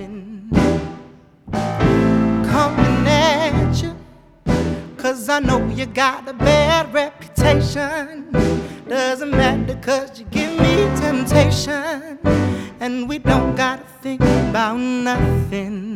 Coming at you, 'cause I know you got a bad reputation. Doesn't matter 'cause you give me temptation, and we don't gotta think about nothing.